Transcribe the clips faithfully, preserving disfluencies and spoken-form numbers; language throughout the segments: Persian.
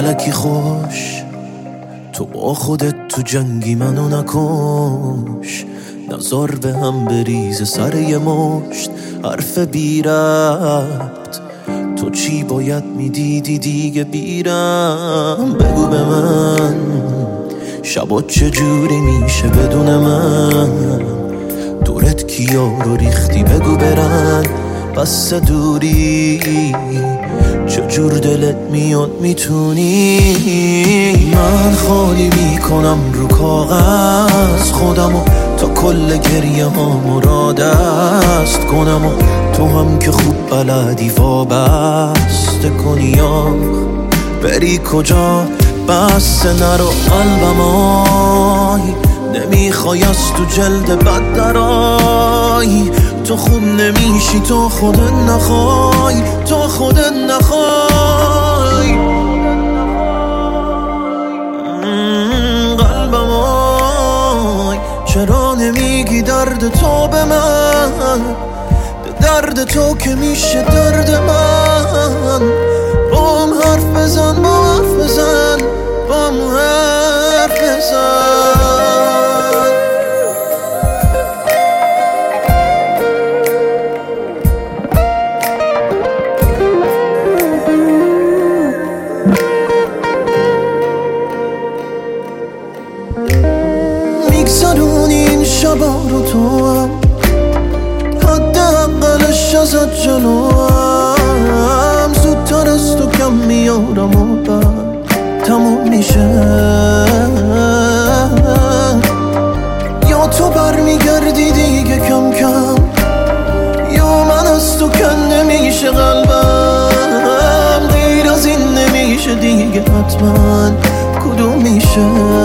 الکی خوش تو با خودت تو جنگی منو نکش، نزار به هم بریز سر یه مشت حرف بی ربط. تو چی باید میدیدی دیگه بیرم؟ بگو به من شبات چجوری میشه بدون من؟ دورت کیا رو ریختی بگو برن بس دوری، چجور دلت میاد میتونی؟ من خالی میکنم رو کاغذ خودمو تا کل گریه ها مرادست کنم، و تو هم که خوب بلدی وابسته کنی. آخ بری کجا بس نرو قلبم، آی نمیخوای از تو جلد بد درای. تو خوب نمیشی تو خودت نخوای، تو خودت نخوای. قلبم آی چرا نمیگی درد تو به من؟ درد تو که میشه درد من. بام حرف بزن، بام حرف بزن، بام حرف بزن. میگذرونی این شبا رو تو هم، حد اقلش ازت جلوم. زودتر از تو کم میارم و بعد تموم میشه. یا تو برمیگردی دیگه کم کم، یا من از تو کنده میشه قلبم. غیر از این نمیشه دیگه حتما، کدوم میشه؟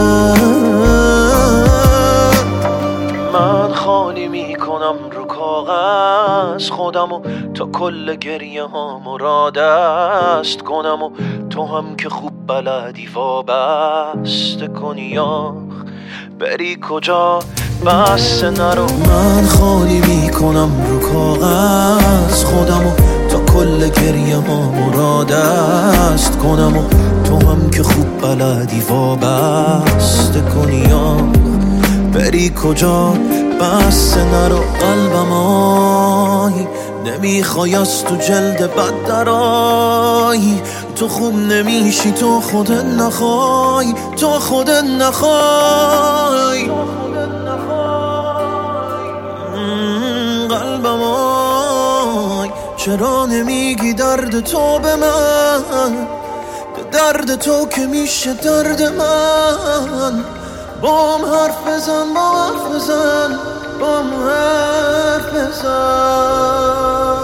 من خالی میکنم رو کاغذ خودمو تا کل گریه ها مرادست کنم، و تو هم که خوب بلدی وابسته کنی. آخ بری کجا بس نرو. من خالی میکنم رو کاغذ خودمو تا کل گریه ها مرادست کنم، و تو هم که خوب بلدی وابسته کنی. آخ بری کجا بس نرو قلبم، آی نمیخوای از تو جلد بد درای. تو خوب نمیشی تو خودت نخوای، تو خودت نخوای. قلبم آی چرا نمیگی درد تو به من؟ درد تو که میشه درد من. بام حرف بزن، بام حرف بزن، بام حرف بزن.